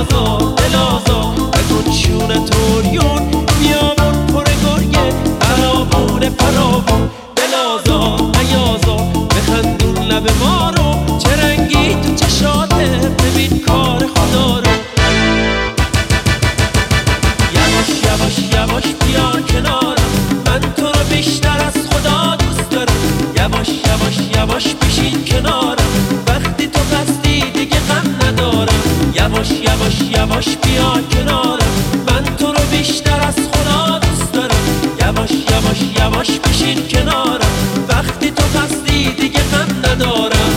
آزار دل آزار بکن شونه توریون بیابون پر گریه برابون فراوون دل آزار نیازار بخندون لب ما رو چه رنگی تو چشاته ببین کار خدا رو یواش یواش یواش بیا کنارم من تو رو بیشتر از خدا دوست دارم یواش یواش یواش بشین کنارم وقتی تو قصدی دیگه غم ندارم یواش یواش یواش بیا کنارم من تو رو بیشتر از خدا دوست دارم یواش یواش یواش بشین کنارم وقتی تو قصدی دیگه غم ندارم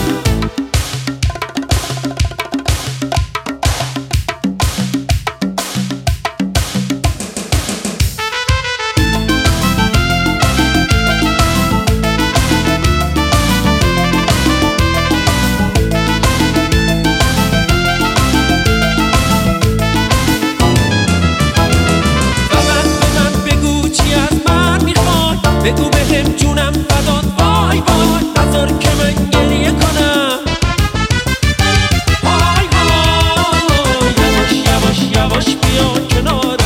بگو بهم جونم فدات وای وای نذار که من گریه کنم وای وای یواش یواش یواش بیا کنارم